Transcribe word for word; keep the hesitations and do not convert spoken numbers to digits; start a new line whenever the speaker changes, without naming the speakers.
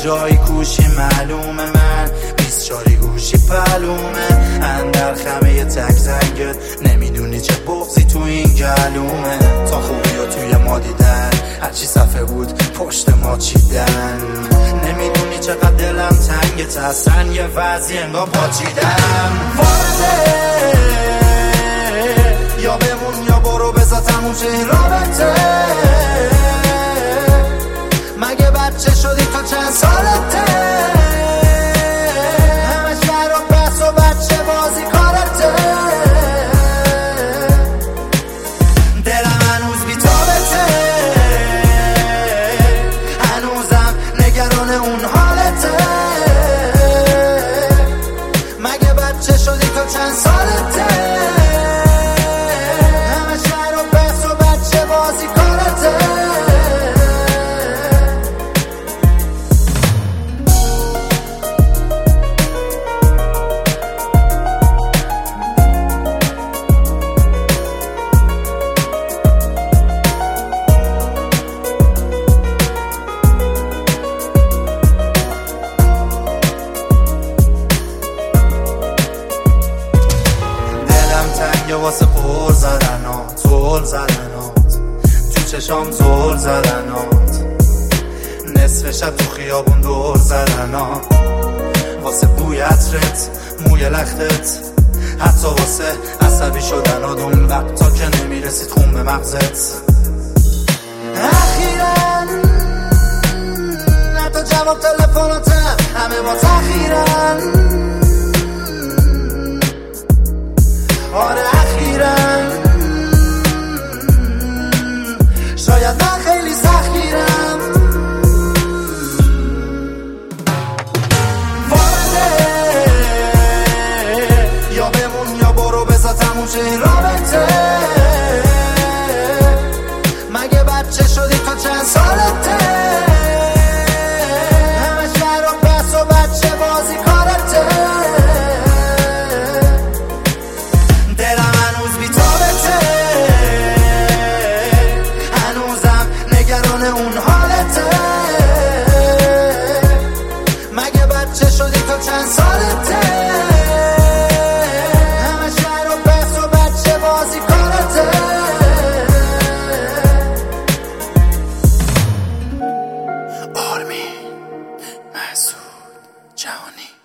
جایی کوشی معلومه من بیست چاری گوشی پلومه اندر خمه تک زنگت نمیدونی چه بغضی تو این گلومه تا خوبی و توی ما دیدن هرچی صفحه بود پشت ما چیدن نمیدونی چقدر دلم تنگت هستن یه وضعی انگار پاچیدم وارده یا بمون یا برو بذار تموم شه این رابطه مگه بچه شدی تا چند سالته همه شهر و بس و بچه بازی کارته دلم هنوز بی تابته هنوزم نگران اون حالته مگه بچه شدی تا چند سالته یا واسه پر زدنات زول زدنات تو چشام زول زدنات نصف شب تو خیابون دور زدنات واسه بوی عطرت موی لختت حتی واسه عصبی شدنات اون وقتا که نمیرسید خون به مغزت اخیراً حتی جواب تلفناتم همه با تأخیراً آره اخیراً شاید من خیلی سختگیرم وارده یا بمون یا برو بذار تموم شه این رابطه مگه بچه شدی تا چند سالته همه شهر و بس و بچه بازی کارته اون حالته مگه بچه شدی تا چند سالته همه شهر و بس و بچه بازی کارته آرمین مسعود جهانی